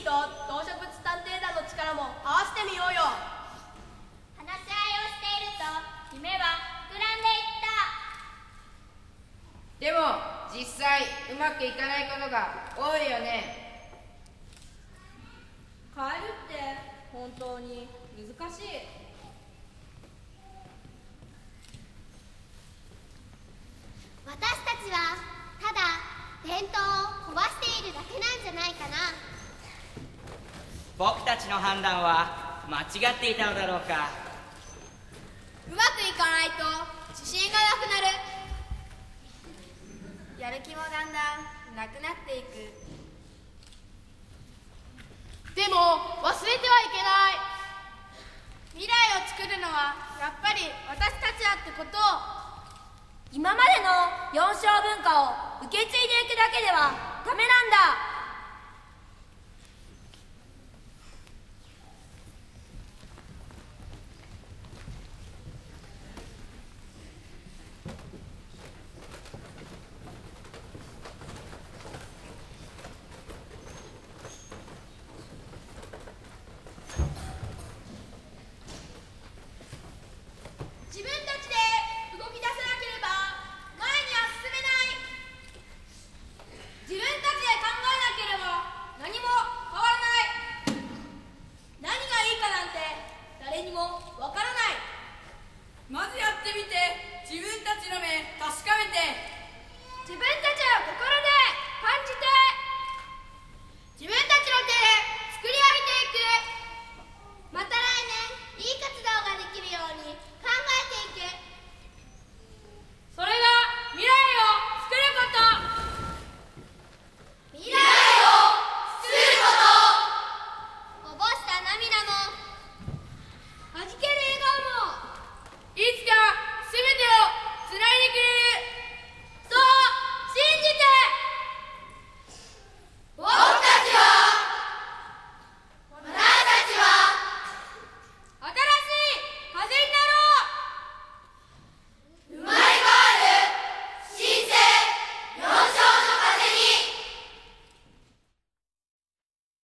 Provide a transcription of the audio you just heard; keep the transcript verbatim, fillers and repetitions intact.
と動植物探偵団の力も合わせてみようよ。 話し合いをしていると夢は膨らんでいった。 でも実際うまくいかないことが多いよね。 変えるって本当に難しい。 私たちはただ伝統を壊しているだけなんじゃないかな。 僕たちの判断は間違っていたのだろうか。 うまくいかないと自信がなくなる。やる気もだんだんなくなっていく。でも忘れてはいけない。未来を作るのはやっぱり私たちだってことを。今までのよん章文化を受け継いでいくだけではダメなんだ。